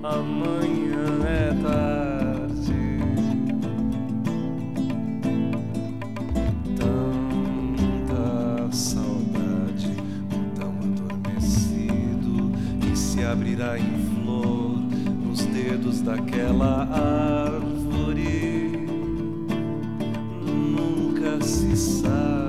amanhã é tarde. Tanta saudade, um tão adormecido que se abrirá em flor nos dedos daquela árvore. Nunca se sabe